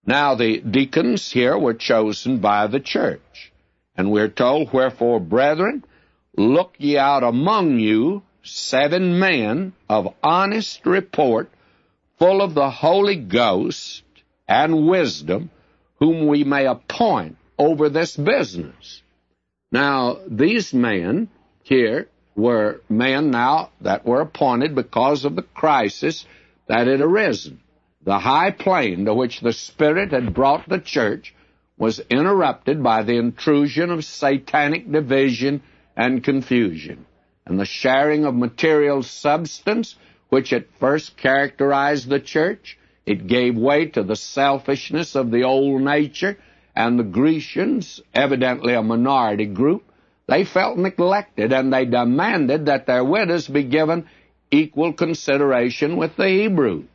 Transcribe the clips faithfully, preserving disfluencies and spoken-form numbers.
Now, the deacons here were chosen by the church. And we're told, "Wherefore, brethren, look ye out among you seven men of honest report, full of the Holy Ghost and wisdom, whom we may appoint over this business." Now, these men here were men now that were appointed because of the crisis that had arisen. The high plane to which the Spirit had brought the church was interrupted by the intrusion of satanic division and confusion, and the sharing of material substance, which at first characterized the church. It gave way to the selfishness of the old nature, and the Grecians, evidently a minority group, they felt neglected, and they demanded that their widows be given equal consideration with the Hebrews.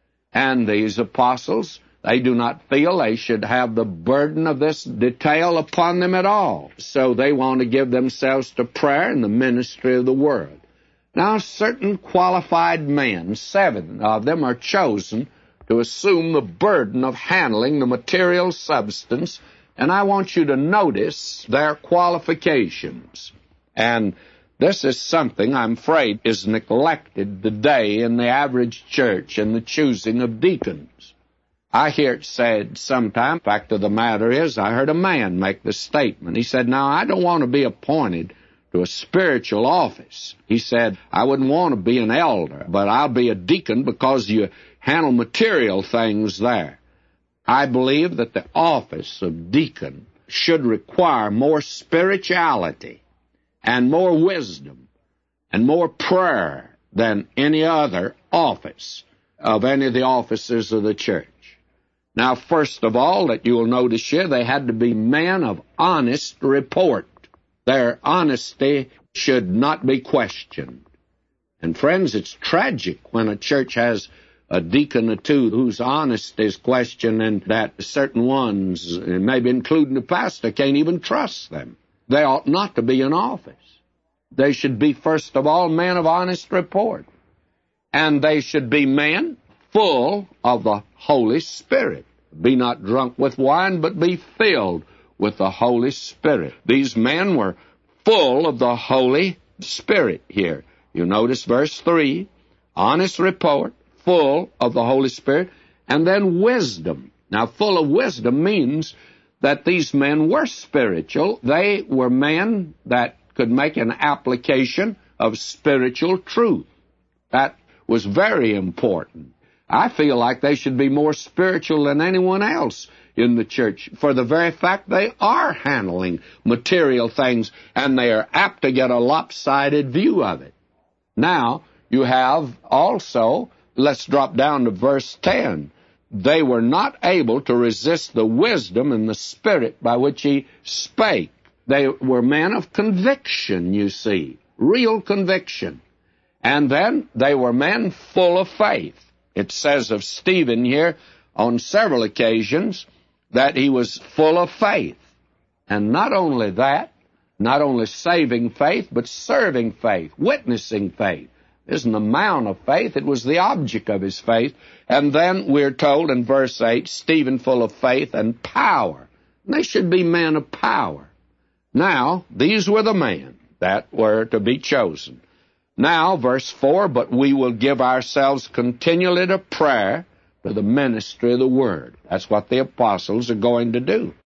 And these apostles, they do not feel they should have the burden of this detail upon them at all. So they want to give themselves to prayer and the ministry of the Word. Now, certain qualified men, seven of them, are chosen to assume the burden of handling the material substance, and I want you to notice their qualifications. And this is something, I'm afraid, is neglected today in the average church in the choosing of deacons. I hear it said sometimes, fact of the matter is, I heard a man make the statement. He said, "Now, I don't want to be appointed to a spiritual office." He said, "I wouldn't want to be an elder, but I'll be a deacon because you handle material things there." I believe that the office of deacon should require more spirituality and more wisdom and more prayer than any other office of any of the officers of the church. Now, first of all, that you'll notice here, they had to be men of honest report. Their honesty should not be questioned. And friends, it's tragic when a church has a deacon or two whose honesty is questioned, and that certain ones, maybe including the pastor, can't even trust them. They ought not to be in office. They should be, first of all, men of honest report. And they should be men full of the Holy Spirit. Be not drunk with wine, but be filled with the Holy Spirit. These men were full of the Holy Spirit here. You notice verse three, honest report, full of the Holy Spirit, and then wisdom. Now, full of wisdom means that these men were spiritual. They were men that could make an application of spiritual truth. That was very important. I feel like they should be more spiritual than anyone else in the church for the very fact they are handling material things, and they are apt to get a lopsided view of it. Now, you have also, let's drop down to verse ten. They were not able to resist the wisdom and the spirit by which he spake. They were men of conviction, you see, real conviction. And then they were men full of faith. It says of Stephen here on several occasions that he was full of faith. And not only that, not only saving faith, but serving faith, witnessing faith. There's an amount of faith. It was the object of his faith. And then we're told in verse eight, Stephen full of faith and power. And they should be men of power. Now, these were the men that were to be chosen. Now, verse four, but we will give ourselves continually to prayer, to the ministry of the Word. That's what the apostles are going to do.